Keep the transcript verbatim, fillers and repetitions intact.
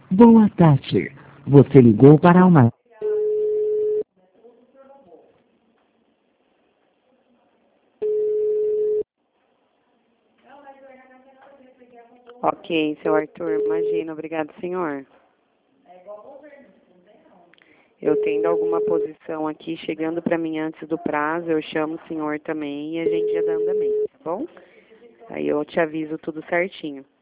Boa tarde. Você ligou para uma... Ok, seu Arthur, imagina, obrigado, senhor. Eu tendo alguma posição aqui, chegando para mim antes do prazo, eu chamo o senhor também e a gente já dá andamento, tá bom? Aí eu te aviso tudo certinho.